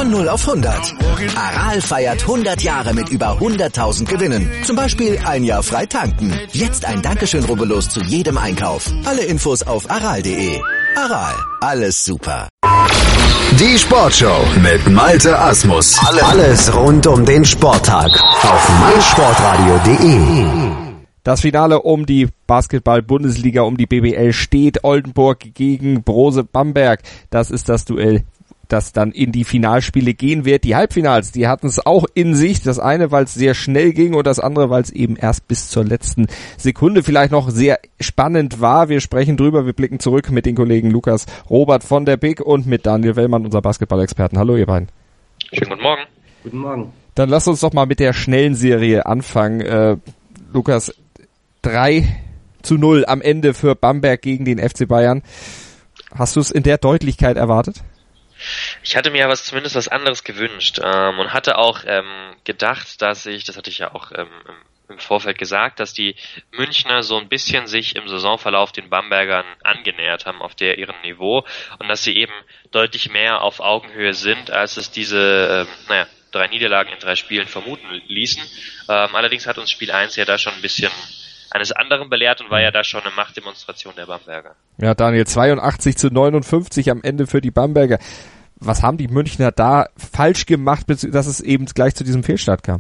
Von 0 auf 100. Aral feiert 100 Jahre mit über 100.000 Gewinnen. Zum Beispiel ein Jahr frei tanken. Jetzt ein Dankeschön, rubbellos zu jedem Einkauf. Alle Infos auf aral.de. Aral, alles super. Die Sportshow mit Malte Asmus. Alles rund um den Sporttag auf meinsportradio.de. Das Finale um die Basketball-Bundesliga, um die BBL steht. Oldenburg gegen Brose Bamberg. Das ist das Duell, das dann in die Finalspiele gehen wird. Die Halbfinals, die hatten es auch in sich. Das eine, weil es sehr schnell ging und das andere, weil es eben erst bis zur letzten Sekunde vielleicht noch sehr spannend war. Wir sprechen drüber, wir blicken zurück mit den Kollegen Lukas Robert von der BIG und mit Daniel Wellmann, unser Basketball-Experten. Hallo ihr beiden. Schönen guten Morgen. Guten Morgen. Dann lasst uns doch mal mit der schnellen Serie anfangen. Lukas, 3-0 am Ende für Bamberg gegen den FC Bayern. Hast du es in der Deutlichkeit erwartet? Ich hatte mir zumindest was anderes gewünscht und hatte auch gedacht, das hatte ich ja auch im Vorfeld gesagt, dass die Münchner so ein bisschen sich im Saisonverlauf den Bambergern angenähert haben auf ihrem Niveau und dass sie eben deutlich mehr auf Augenhöhe sind, als es diese 3 Niederlagen in 3 Spielen vermuten ließen. Allerdings hat uns Spiel 1 ja da schon ein bisschen eines anderen belehrt und war ja da schon eine Machtdemonstration der Bamberger. Ja, Daniel, 82-59 am Ende für die Bamberger. Was haben die Münchner da falsch gemacht, dass es eben gleich zu diesem Fehlstart kam?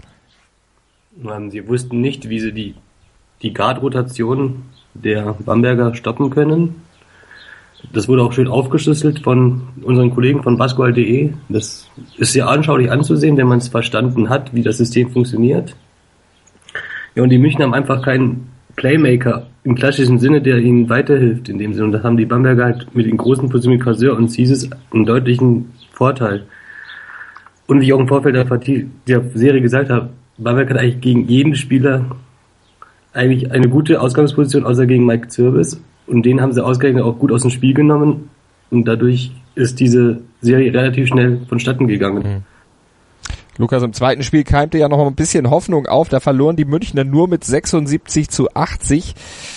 Sie wussten nicht, wie sie die Guard-Rotation der Bamberger stoppen können. Das wurde auch schön aufgeschlüsselt von unseren Kollegen von basketball.de. Das ist sehr anschaulich anzusehen, wenn man es verstanden hat, wie das System funktioniert. Ja, und die Münchner haben einfach keinen Playmaker im klassischen Sinne, der ihnen weiterhilft in dem Sinne. Und das haben die Bamberger halt mit den großen Positionen mit Kraseur und Zieses einen deutlichen Vorteil. Und wie ich auch im Vorfeld der Serie gesagt habe, Bamberg hat eigentlich gegen jeden Spieler eigentlich eine gute Ausgangsposition, außer gegen Mike Zirbis. Und den haben sie ausgerechnet auch gut aus dem Spiel genommen. Und dadurch ist diese Serie relativ schnell vonstatten gegangen. Mhm. Lukas, im zweiten Spiel keimte ja noch ein bisschen Hoffnung auf. Da verloren die Münchner nur mit 76-80.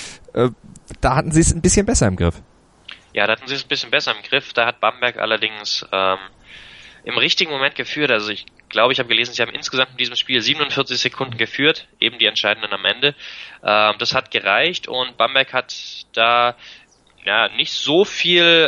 Da hatten sie es ein bisschen besser im Griff. Ja, da hatten sie es ein bisschen besser im Griff. Da hat Bamberg allerdings im richtigen Moment geführt. Also ich glaube, ich habe gelesen, sie haben insgesamt in diesem Spiel 47 Sekunden geführt, eben die entscheidenden am Ende. Das hat gereicht und Bamberg hat da nicht so viel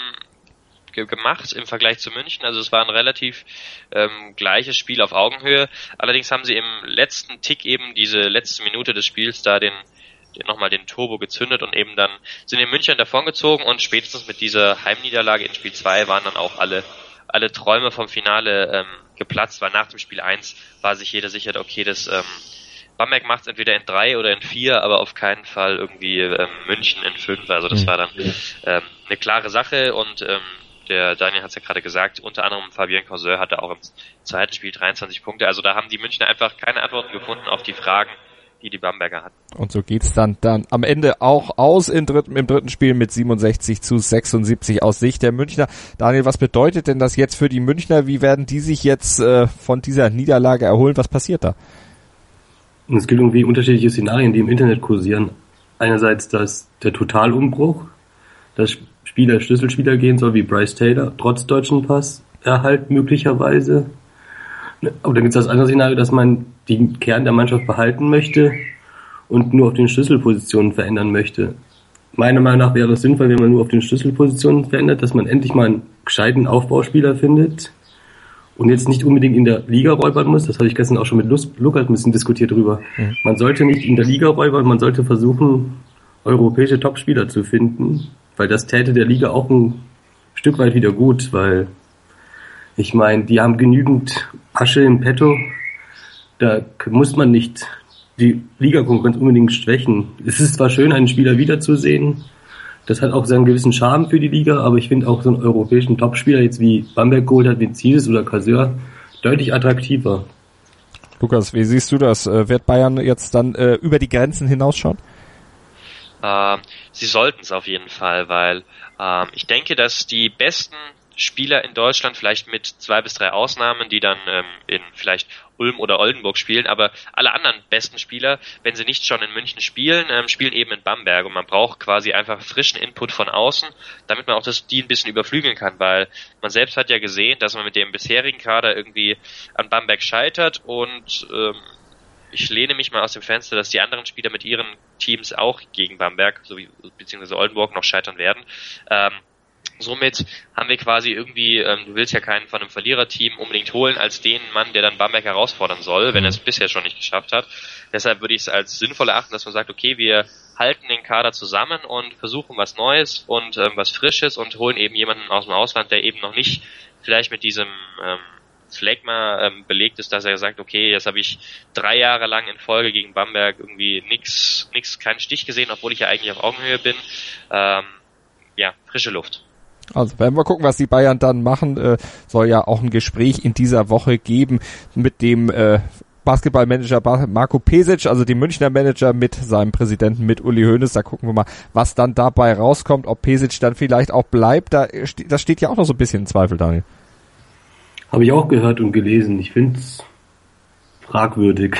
gemacht im Vergleich zu München. Also es war ein relativ gleiches Spiel auf Augenhöhe. Allerdings haben sie im letzten Tick eben diese letzte Minute des Spiels da nochmal den Turbo gezündet und eben dann sind die Münchner davongezogen und spätestens mit dieser Heimniederlage in Spiel 2 waren dann auch alle Träume vom Finale geplatzt, weil nach dem Spiel 1 war sich jeder sicher, okay, das Bamberg macht es entweder in 3 oder in 4, aber auf keinen Fall irgendwie München in 5. Also das war dann eine klare Sache und der Daniel hat es ja gerade gesagt, unter anderem Fabien Corseur hatte auch im zweiten Spiel 23 Punkte. Also da haben die Münchner einfach keine Antworten gefunden auf die Fragen, die Bamberger hatten. Und so geht's dann am Ende auch aus im dritten Spiel mit 67-76 aus Sicht der Münchner. Daniel, was bedeutet denn das jetzt für die Münchner? Wie werden die sich jetzt von dieser Niederlage erholen? Was passiert da? Es gibt irgendwie unterschiedliche Szenarien, die im Internet kursieren. Einerseits der Totalumbruch, dass Schlüsselspieler gehen soll, wie Bryce Taylor, trotz deutschen Pass erhalt möglicherweise. Aber dann gibt es das andere Szenario, dass man den Kern der Mannschaft behalten möchte und nur auf den Schlüsselpositionen verändern möchte. Meiner Meinung nach wäre es sinnvoll, wenn man nur auf den Schlüsselpositionen verändert, dass man endlich mal einen gescheiten Aufbauspieler findet und jetzt nicht unbedingt in der Liga räubern muss. Das habe ich gestern auch schon mit Lukas ein bisschen diskutiert drüber. Mhm. Man sollte nicht in der Liga räubern, man sollte versuchen, europäische Topspieler zu finden, weil das täte der Liga auch ein Stück weit wieder gut, weil ich meine, die haben genügend Asche im Petto, da muss man nicht die Ligakonkurrenz unbedingt schwächen. Es ist zwar schön, einen Spieler wiederzusehen, das hat auch seinen gewissen Charme für die Liga, aber ich finde auch so einen europäischen Topspieler, jetzt wie Bamberg geholt hat, wie Zieses oder Kaseur, deutlich attraktiver. Lukas, wie siehst du das? Wird Bayern jetzt dann über die Grenzen hinausschauen? Sie sollten es auf jeden Fall, weil ich denke, dass die besten Spieler in Deutschland, vielleicht mit 2 bis 3 Ausnahmen, die dann in vielleicht Ulm oder Oldenburg spielen, aber alle anderen besten Spieler, wenn sie nicht schon in München spielen, spielen eben in Bamberg und man braucht quasi einfach frischen Input von außen, damit man auch die ein bisschen überflügeln kann, weil man selbst hat ja gesehen, dass man mit dem bisherigen Kader irgendwie an Bamberg scheitert und ich lehne mich mal aus dem Fenster, dass die anderen Spieler mit ihren Teams auch gegen Bamberg beziehungsweise Oldenburg noch scheitern werden. Somit haben wir quasi irgendwie, du willst ja keinen von einem Verliererteam unbedingt holen als den Mann, der dann Bamberg herausfordern soll, wenn er es bisher schon nicht geschafft hat. Deshalb würde ich es als sinnvoll erachten, dass man sagt, okay, wir halten den Kader zusammen und versuchen was Neues und was Frisches und holen eben jemanden aus dem Ausland, der eben noch nicht vielleicht mit diesem Phlegma belegt ist, dass er sagt, okay, jetzt habe ich 3 Jahre lang in Folge gegen Bamberg irgendwie keinen Stich gesehen, obwohl ich ja eigentlich auf Augenhöhe bin. Frische Luft. Also werden wir gucken, was die Bayern dann machen. Soll ja auch ein Gespräch in dieser Woche geben mit dem Basketballmanager Marco Pesic, also dem Münchner Manager mit seinem Präsidenten, mit Uli Hoeneß. Da gucken wir mal, was dann dabei rauskommt, ob Pesic dann vielleicht auch bleibt. Das steht ja auch noch so ein bisschen in Zweifel, Daniel. Habe ich auch gehört und gelesen. Ich finde es fragwürdig,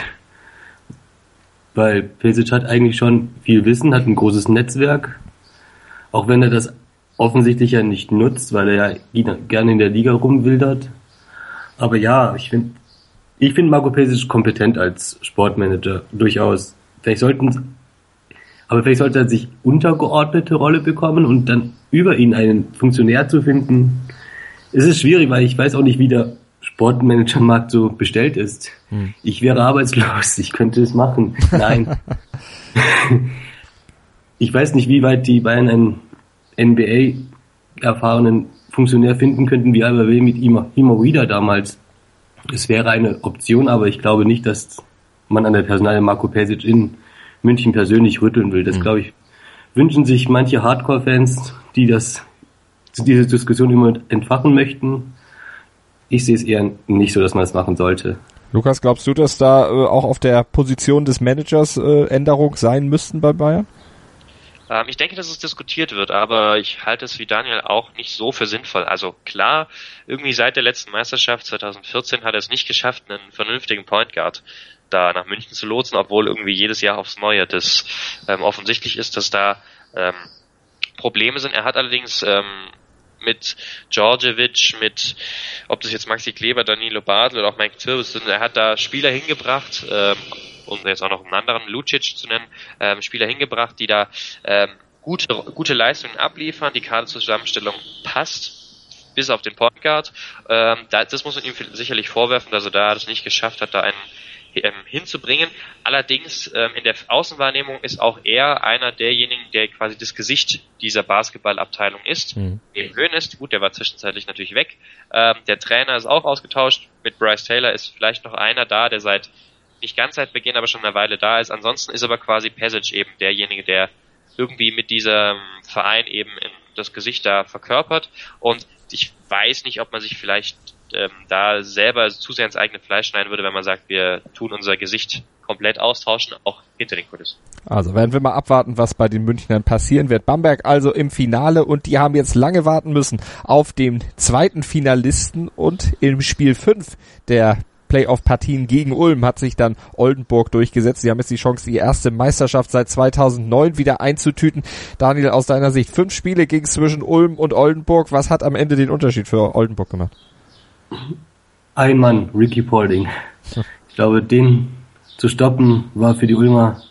weil Pesic hat eigentlich schon viel Wissen, hat ein großes Netzwerk, auch wenn er das offensichtlich ja nicht nutzt, weil er ja gerne in der Liga rumwildert. Aber ja, ich finde Marco Pesic kompetent als Sportmanager durchaus. Vielleicht sollte er sich untergeordnete Rolle bekommen und dann über ihn einen Funktionär zu finden. Es ist schwierig, weil ich weiß auch nicht, wie der Sportmanagermarkt so bestellt ist. Ich wäre arbeitslos, ich könnte es machen. Nein. Ich weiß nicht, wie weit die Bayern einen NBA-erfahrenen Funktionär finden könnten, wie RBW mit Imo Wieder damals. Es wäre eine Option, aber ich glaube nicht, dass man an der Personalie Marco Pesic in München persönlich rütteln will. Das, glaube ich, wünschen sich manche Hardcore-Fans, die diese Diskussion immer entfachen möchten. Ich sehe es eher nicht so, dass man es machen sollte. Lukas, glaubst du, dass da auch auf der Position des Managers Änderungen sein müssten bei Bayern? Ich denke, dass es diskutiert wird, aber ich halte es wie Daniel auch nicht so für sinnvoll. Also klar, irgendwie seit der letzten Meisterschaft 2014 hat er es nicht geschafft, einen vernünftigen Point Guard da nach München zu lotsen, obwohl irgendwie jedes Jahr aufs Neue das offensichtlich ist, dass da Probleme sind. Er hat allerdings mit Djordjevic, ob das jetzt Maxi Kleber, Danilo Bartel oder auch Mike Zirbis sind, er hat da Spieler hingebracht, und jetzt auch noch einen anderen, Lucic zu nennen, Spieler hingebracht, die da gute Leistungen abliefern, die Kaderzusammenstellung passt, bis auf den Point Guard. Das muss man ihm sicherlich vorwerfen, dass er da das nicht geschafft hat, da einen hinzubringen. Allerdings in der Außenwahrnehmung ist auch er einer derjenigen, der quasi das Gesicht dieser Basketballabteilung ist. Neben Hoeneß, gut, der war zwischenzeitlich natürlich weg. Der Trainer ist auch ausgetauscht. Mit Bryce Taylor ist vielleicht noch einer da, der nicht ganz seit Beginn, aber schon eine Weile da ist. Ansonsten ist aber quasi Pesic eben derjenige, der irgendwie mit diesem Verein eben das Gesicht da verkörpert. Und ich weiß nicht, ob man sich vielleicht da selber zu sehr ins eigene Fleisch schneiden würde, wenn man sagt, wir tun unser Gesicht komplett austauschen, auch hinter den Kulissen. Also werden wir mal abwarten, was bei den Münchnern passieren wird. Bamberg also im Finale und die haben jetzt lange warten müssen auf den zweiten Finalisten und im Spiel 5 der Playoff-Partien gegen Ulm hat sich dann Oldenburg durchgesetzt. Sie haben jetzt die Chance, die erste Meisterschaft seit 2009 wieder einzutüten. Daniel, aus deiner Sicht 5 Spiele ging es zwischen Ulm und Oldenburg. Was hat am Ende den Unterschied für Oldenburg gemacht? Ein Mann, Ricky Paulding. Ich glaube, den zu stoppen war für die Ulmer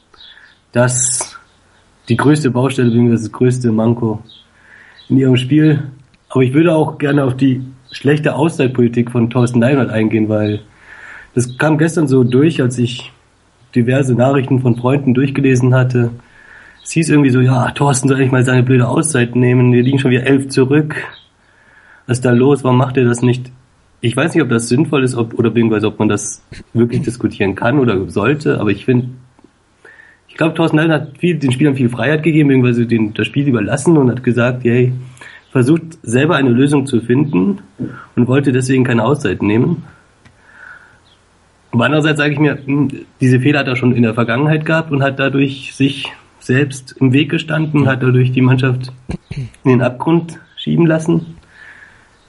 die größte Baustelle, das größte Manko in ihrem Spiel. Aber ich würde auch gerne auf die schlechte Auszeitpolitik von Thorsten Leinert eingehen, weil das kam gestern so durch, als ich diverse Nachrichten von Freunden durchgelesen hatte. Es hieß irgendwie so, ja, Thorsten soll eigentlich mal seine blöde Auszeit nehmen, wir liegen schon wieder 11 zurück. Was ist da los, warum macht er das nicht? Ich weiß nicht, ob das sinnvoll ist, ob man das wirklich diskutieren kann oder sollte, aber ich glaube, Thorsten Leinert hat den Spielern viel Freiheit gegeben, beziehungsweise das Spiel überlassen und hat gesagt, hey, versucht selber eine Lösung zu finden und wollte deswegen keine Auszeit nehmen. Aber andererseits sage ich mir, diese Fehler hat er schon in der Vergangenheit gehabt und hat dadurch sich selbst im Weg gestanden, hat dadurch die Mannschaft in den Abgrund schieben lassen.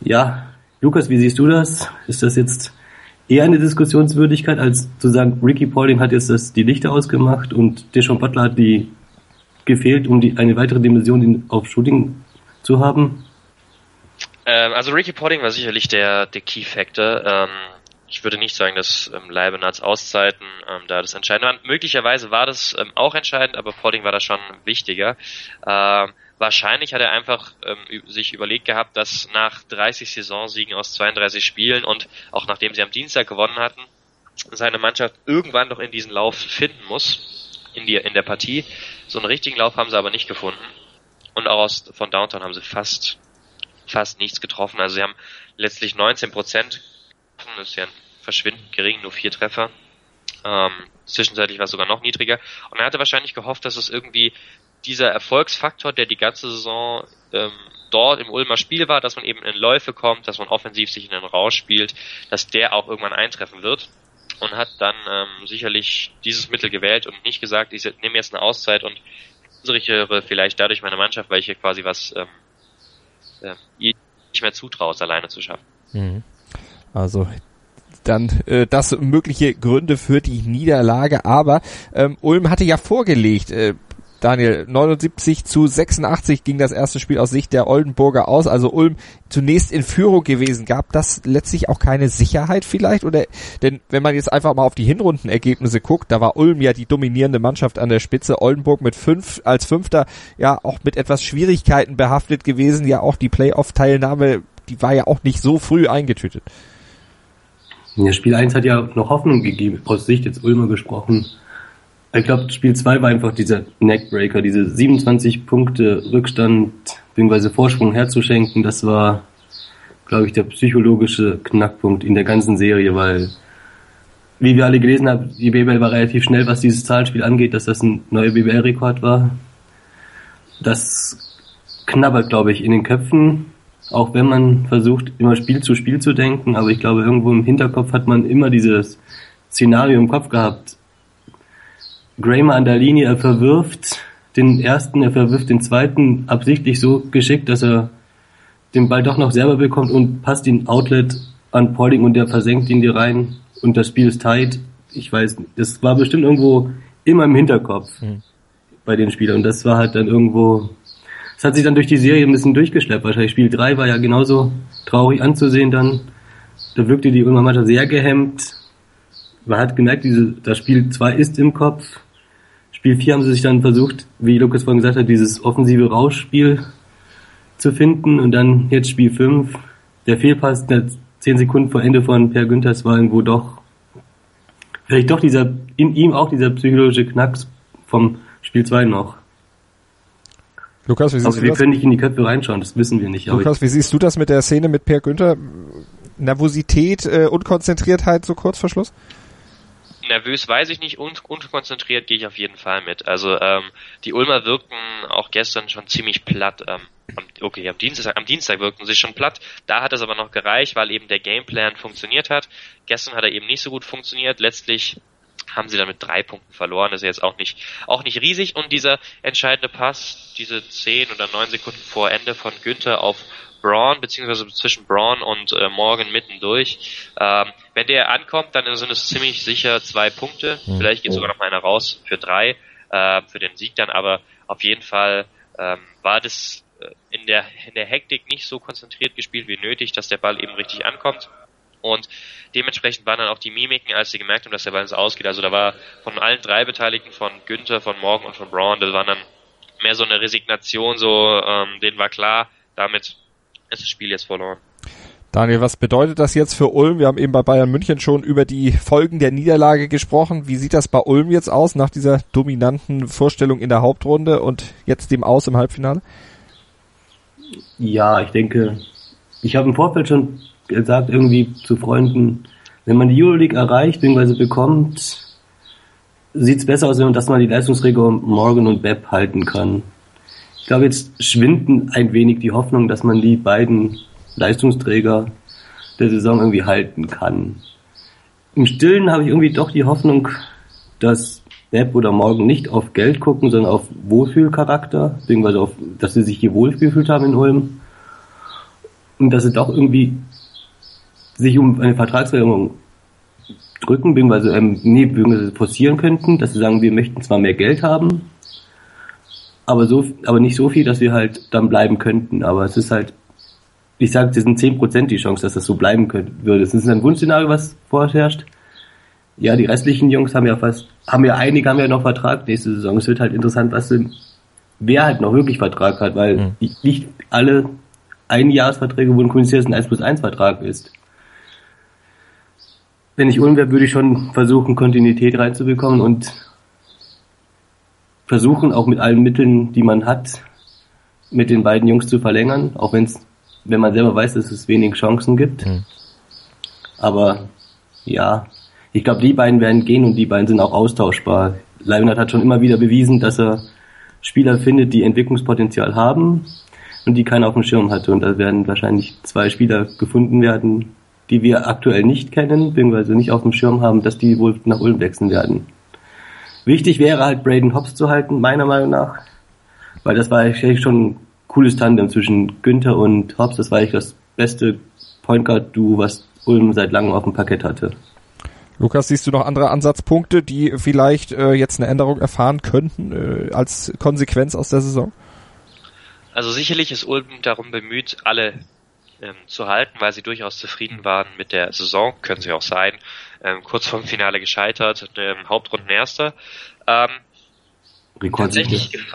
Ja, Lukas, wie siehst du das? Ist das jetzt eher eine Diskussionswürdigkeit, als zu sagen, Ricky Paulding hat jetzt die Lichter ausgemacht und Deshaun Butler hat die gefehlt, um eine weitere Dimension auf Shooting zu haben? Also Ricky Paulding war sicherlich der Key Factor. Ich würde nicht sagen, dass Leibenhards Auszeiten da das Entscheidende waren. Möglicherweise war das auch entscheidend, aber Paulding war da schon wichtiger. Wahrscheinlich hat er einfach sich überlegt gehabt, dass nach 30 Saisonsiegen aus 32 Spielen und auch nachdem sie am Dienstag gewonnen hatten, seine Mannschaft irgendwann noch in diesen Lauf finden muss, in der Partie. So einen richtigen Lauf haben sie aber nicht gefunden. Und auch von Downtown haben sie fast nichts getroffen. Also sie haben letztlich 19%. Das ist ja verschwindend gering, nur 4 Treffer. Zwischenzeitlich war es sogar noch niedriger. Und er hatte wahrscheinlich gehofft, dass es irgendwie dieser Erfolgsfaktor, der die ganze Saison dort im Ulmer Spiel war, dass man eben in Läufe kommt, dass man offensiv sich in den Rausch spielt, dass der auch irgendwann eintreffen wird. Und hat dann sicherlich dieses Mittel gewählt und nicht gesagt, ich nehme jetzt eine Auszeit und sichere vielleicht dadurch meine Mannschaft, weil ich hier quasi was nicht mehr zutraue, es alleine zu schaffen. Mhm. Also dann das mögliche Gründe für die Niederlage, aber Ulm hatte ja vorgelegt, Daniel, 79-86 ging das erste Spiel aus Sicht der Oldenburger aus, also Ulm zunächst in Führung gewesen. Gab das letztlich auch keine Sicherheit vielleicht? Oder denn wenn man jetzt einfach mal auf die Hinrundenergebnisse guckt, da war Ulm ja die dominierende Mannschaft an der Spitze, Oldenburg mit 5 als Fünfter ja auch mit etwas Schwierigkeiten behaftet gewesen, ja auch die Playoff-Teilnahme, die war ja auch nicht so früh eingetütet. Ja, Spiel 1 hat ja noch Hoffnung gegeben, aus Sicht jetzt Ulmer gesprochen. Ich glaube, Spiel 2 war einfach dieser Neckbreaker, diese 27 Punkte Rückstand bzw. Vorsprung herzuschenken, das war, glaube ich, der psychologische Knackpunkt in der ganzen Serie, weil, wie wir alle gelesen haben, die BBL war relativ schnell, was dieses Zahlenspiel angeht, dass das ein neuer BBL-Rekord war. Das knabbert, glaube ich, in den Köpfen, auch wenn man versucht, immer Spiel zu denken, aber ich glaube, irgendwo im Hinterkopf hat man immer dieses Szenario im Kopf gehabt. Gramer an der Linie, er verwirft den ersten, er verwirft den zweiten absichtlich so geschickt, dass er den Ball doch noch selber bekommt und passt ihn Outlet an Paulding und der versenkt ihn dir rein und das Spiel ist tight. Ich weiß nicht, das war bestimmt irgendwo immer im Hinterkopf bei den Spielern und das war halt dann irgendwo, das hat sich dann durch die Serie ein bisschen durchgeschleppt. Wahrscheinlich Spiel 3 war ja genauso traurig anzusehen dann. Da wirkte die Ulmer Mannschaft sehr gehemmt. Man hat gemerkt, das Spiel 2 ist im Kopf. Spiel 4 haben sie sich dann versucht, wie Lukas vorhin gesagt hat, dieses offensive Rauschspiel zu finden. Und dann jetzt Spiel 5. Der Fehlpass 10 Sekunden vor Ende von Per Günthers war irgendwo vielleicht doch in ihm auch dieser psychologische Knacks vom Spiel 2 noch. Lukas, wie siehst du das? Wir können nicht in die Köpfe reinschauen, das wissen wir nicht. Lukas, wie siehst du das mit der Szene mit Per Günther? Nervosität, Unkonzentriertheit so kurz vor Schluss? Nervös weiß ich nicht, unkonzentriert gehe ich auf jeden Fall mit. Also die Ulmer wirkten auch gestern schon ziemlich platt. Am Dienstag wirkten sie schon platt. Da hat es aber noch gereicht, weil eben der Gameplan funktioniert hat. Gestern hat er eben nicht so gut funktioniert. Letztlich haben sie dann mit 3 Punkten verloren. Das ist jetzt auch nicht riesig. Und dieser entscheidende Pass, diese 10 oder 9 Sekunden vor Ende von Günther auf Braun, beziehungsweise zwischen Braun und Morgan mittendurch. Wenn der ankommt, dann sind es ziemlich sicher 2 Punkte. Vielleicht geht sogar noch mal einer raus für 3, für den Sieg dann, aber auf jeden Fall war das in der Hektik nicht so konzentriert gespielt wie nötig, dass der Ball eben richtig ankommt. Und dementsprechend waren dann auch die Mimiken, als sie gemerkt haben, dass der Ball ins Ausgeht. Also da war von allen 3 Beteiligten, von Günther, von Morgan und von Braun, das war dann mehr so eine Resignation, denen war klar, damit ist das Spiel jetzt verloren. Daniel, was bedeutet das jetzt für Ulm? Wir haben eben bei Bayern München schon über die Folgen der Niederlage gesprochen. Wie sieht das bei Ulm jetzt aus nach dieser dominanten Vorstellung in der Hauptrunde und jetzt dem Aus im Halbfinale? Ja, ich denke, ich habe im Vorfeld schon gesagt, irgendwie zu Freunden, wenn man die Euroleague erreicht, bzw. bekommt, sieht es besser aus, dass man die Leistungsträger Morgan und Bepp halten kann. Ich glaube, jetzt schwinden ein wenig die Hoffnung, dass man die beiden Leistungsträger der Saison irgendwie halten kann. Im Stillen habe ich irgendwie doch die Hoffnung, dass Bepp oder Morgan nicht auf Geld gucken, sondern auf Wohlfühlcharakter, beziehungsweise dass sie sich hier wohlgefühlt haben in Ulm. und dass sie doch irgendwie sich um eine Vertragsverlängerung drücken, beziehungsweise forcieren könnten, dass sie sagen, wir möchten zwar mehr Geld haben, aber nicht so viel, dass wir halt dann bleiben könnten. Aber es ist halt, ich sage, es sind 10% die Chance, dass das so bleiben würde. Es ist ein Wunschszenario, was vorherrscht. Ja, die restlichen Jungs einige haben ja noch Vertrag nächste Saison. Es wird halt interessant, wer halt noch wirklich Vertrag hat, weil nicht alle Einjahresverträge wurden kommuniziert, dass ein 1+1 Vertrag ist. Wenn ich Ulm wäre, würde ich schon versuchen, Kontinuität reinzubekommen und versuchen, auch mit allen Mitteln, die man hat, mit den beiden Jungs zu verlängern, auch wenn man selber weiß, dass es wenig Chancen gibt. Aber ja, ich glaube, die beiden werden gehen und die beiden sind auch austauschbar. Leibniz hat schon immer wieder bewiesen, dass er Spieler findet, die Entwicklungspotenzial haben und die keiner auf dem Schirm hatte. Und da werden wahrscheinlich 2 Spieler gefunden werden, die wir aktuell nicht kennen, beziehungsweise nicht auf dem Schirm haben, dass die wohl nach Ulm wechseln werden. Wichtig wäre halt, Braden Hobbs zu halten, meiner Meinung nach, weil das war eigentlich schon ein cooles Tandem zwischen Günther und Hobbs. Das war eigentlich das beste Point Guard Duo, was Ulm seit langem auf dem Parkett hatte. Lukas, siehst du noch andere Ansatzpunkte, die vielleicht jetzt eine Änderung erfahren könnten als Konsequenz aus der Saison? Also sicherlich ist Ulm darum bemüht, alle zu halten, weil sie durchaus zufrieden waren mit der Saison, können sie auch sein. Kurz vorm Finale gescheitert, Hauptrunden Erster. Rekordsiege.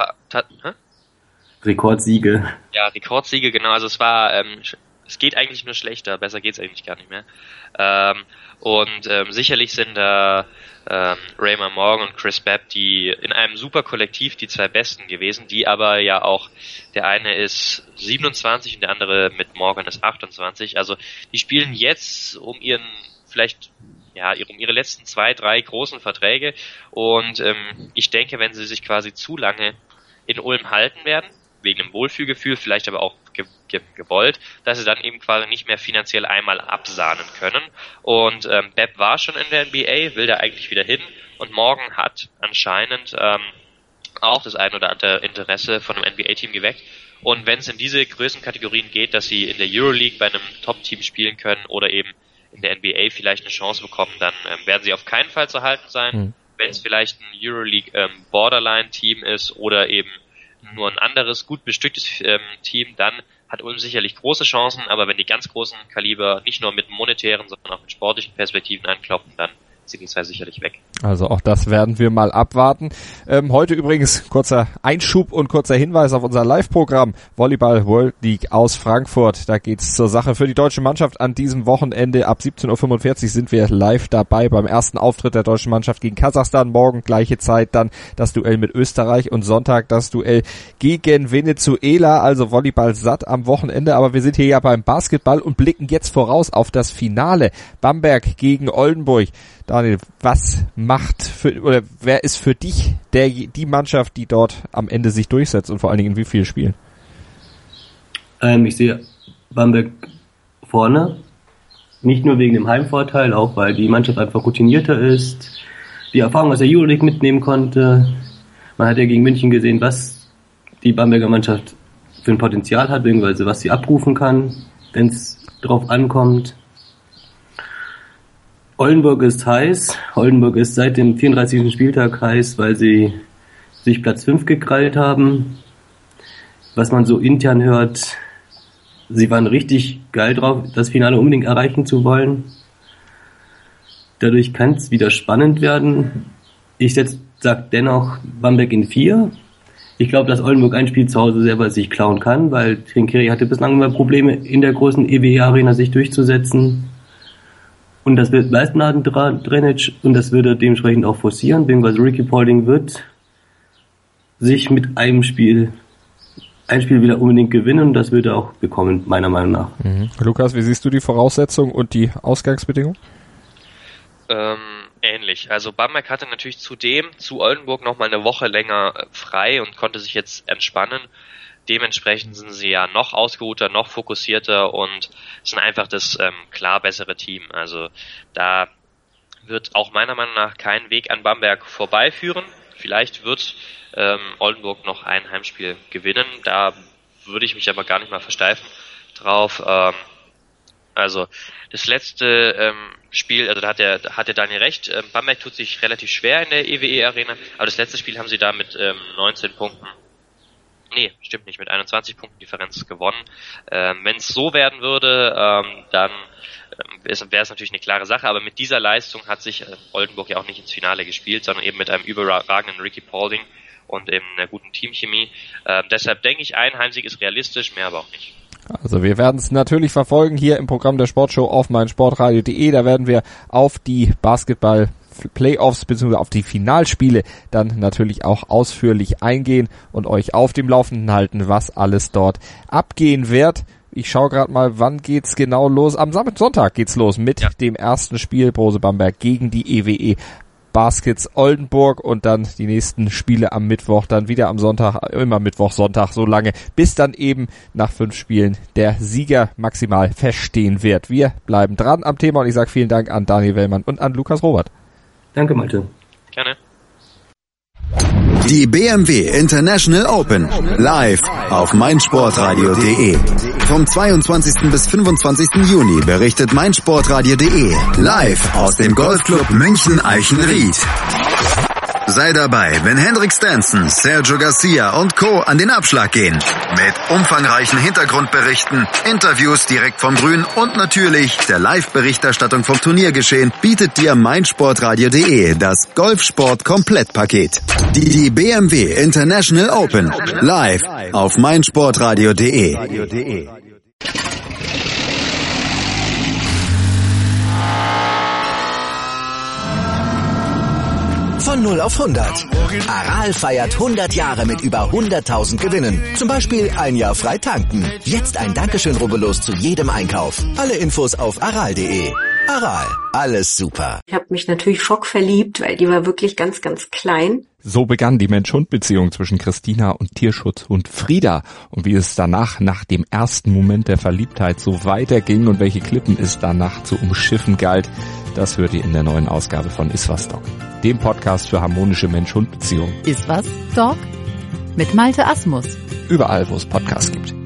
Rekordsiege. Ja, Rekordsiege, genau. Also es geht eigentlich nur schlechter, besser geht's eigentlich gar nicht mehr. Sicherlich sind da Raymond Morgan und Chris Babb, die in einem super Kollektiv die 2 Besten gewesen, die aber ja auch, der eine ist 27 und der andere mit Morgan ist 28. Also die spielen jetzt um ihre letzten 2, 3 großen Verträge und ich denke, wenn sie sich quasi zu lange in Ulm halten werden, wegen dem Wohlfühlgefühl, vielleicht aber auch gewollt, dass sie dann eben quasi nicht mehr finanziell einmal absahnen können. Und Babb war schon in der NBA, will da eigentlich wieder hin und Morgan hat anscheinend auch das ein oder andere Interesse von einem NBA-Team geweckt. Und wenn es in diese Größenkategorien geht, dass sie in der Euroleague bei einem Top-Team spielen können oder eben in der NBA vielleicht eine Chance bekommen, dann werden sie auf keinen Fall zu halten sein. Wenn es vielleicht ein Euroleague Borderline-Team ist oder eben nur ein anderes, gut bestücktes Team, dann hat Ulm sicherlich große Chancen, aber wenn die ganz großen Kaliber nicht nur mit monetären, sondern auch mit sportlichen Perspektiven anklopfen, dann sind die 2 sicherlich weg. Also auch das werden wir mal abwarten. Heute übrigens kurzer Einschub und kurzer Hinweis auf unser Live-Programm Volleyball World League aus Frankfurt. Da geht's zur Sache für die deutsche Mannschaft an diesem Wochenende. Ab 17:45 Uhr sind wir live dabei beim ersten Auftritt der deutschen Mannschaft gegen Kasachstan. Morgen gleiche Zeit dann das Duell mit Österreich und Sonntag das Duell gegen Venezuela. Also Volleyball satt am Wochenende. Aber wir sind hier ja beim Basketball und blicken jetzt voraus auf das Finale. Bamberg gegen Oldenburg. Daniel, wer ist für dich die Mannschaft, die dort am Ende sich durchsetzt und vor allen Dingen in wie vielen Spielen? Ich sehe Bamberg vorne, nicht nur wegen dem Heimvorteil, auch weil die Mannschaft einfach routinierter ist, die Erfahrung aus der Euroleague mitnehmen konnte. Man hat ja gegen München gesehen, was die Bamberger Mannschaft für ein Potenzial hat, beziehungsweise was sie abrufen kann, wenn es drauf ankommt. Oldenburg ist heiß. Oldenburg ist seit dem 34. Spieltag heiß, weil sie sich Platz 5 gekrallt haben. Was man so intern hört, sie waren richtig geil drauf, das Finale unbedingt erreichen zu wollen. Dadurch kann es wieder spannend werden. Ich sag dennoch Bamberg in 4. Ich glaube, dass Oldenburg ein Spiel zu Hause selber sich klauen kann, weil Trinkieri hatte bislang immer Probleme, in der großen EWE-Arena sich durchzusetzen. Und das wird Leistnaden Drainage und das würde dementsprechend auch forcieren, beziehungsweise Ricky Paulding wird sich mit ein Spiel wieder unbedingt gewinnen und das wird er auch bekommen, meiner Meinung nach. Lukas, wie siehst du die Voraussetzungen und die Ausgangsbedingungen? Ähnlich. Also Bamberg hatte natürlich zu Oldenburg nochmal eine Woche länger frei und konnte sich jetzt entspannen. Dementsprechend sind sie ja noch ausgeruhter, noch fokussierter und sind einfach das klar bessere Team. Also da wird auch meiner Meinung nach kein Weg an Bamberg vorbeiführen. Vielleicht wird Oldenburg noch ein Heimspiel gewinnen. Da würde ich mich aber gar nicht mal versteifen. drauf. Also das letzte Spiel, also da hat der Daniel recht, Bamberg tut sich relativ schwer in der EWE Arena, aber das letzte Spiel haben sie da mit 19 Punkten, nee, stimmt nicht, mit 21 Punkten Differenz gewonnen. Wenn es so werden würde, dann wäre es natürlich eine klare Sache, aber mit dieser Leistung hat sich Oldenburg ja auch nicht ins Finale gespielt, sondern eben mit einem überragenden Ricky Paulding und eben einer guten Teamchemie. Deshalb denke ich, ein Heimsieg ist realistisch, mehr aber auch nicht. Also wir werden es natürlich verfolgen hier im Programm der Sportshow auf meinsportradio.de. Da werden wir auf die Basketball-Playoffs bzw. auf die Finalspiele dann natürlich auch ausführlich eingehen und euch auf dem Laufenden halten, was alles dort abgehen wird. Ich schaue gerade mal, wann geht's genau los. Am Sonntag geht's los mit dem ersten Spiel Brose Bamberg gegen die EWE Baskets Oldenburg und dann die nächsten Spiele am Mittwoch, dann wieder am Sonntag, immer Mittwoch, Sonntag, so lange, bis dann eben nach 5 Spielen der Sieger maximal feststehen wird. Wir bleiben dran am Thema und ich sage vielen Dank an Daniel Wellmann und an Lukas Robert. Danke, Malte. Gerne. Die BMW International Open live auf meinsportradio.de. Vom 22. bis 25. Juni berichtet meinsportradio.de live aus dem Golfclub München Eichenried. Sei dabei, wenn Hendrik Stenson, Sergio Garcia und Co. an den Abschlag gehen. Mit umfangreichen Hintergrundberichten, Interviews direkt vom Grün und natürlich der Live-Berichterstattung vom Turniergeschehen bietet dir meinsportradio.de das Golfsport-Komplettpaket. Die BMW International Open live auf meinsportradio.de. Von 0 auf 100. Aral feiert 100 Jahre mit über 100.000 Gewinnen. Zum Beispiel ein Jahr frei tanken. Jetzt ein Dankeschön, rubbellos zu jedem Einkauf. Alle Infos auf aral.de. Aral, alles super. Ich habe mich natürlich schockverliebt, weil die war wirklich ganz, ganz klein. So begann die Mensch-Hund-Beziehung zwischen Christina und Tierschutzhund Frieda. Und wie es danach, nach dem ersten Moment der Verliebtheit, so weiterging und welche Klippen es danach zu umschiffen galt, das hört ihr in der neuen Ausgabe von Iswas Dog, dem Podcast für harmonische Mensch-Hund-Beziehungen. Iswas Dog? Mit Malte Asmus. Überall, wo es Podcasts gibt.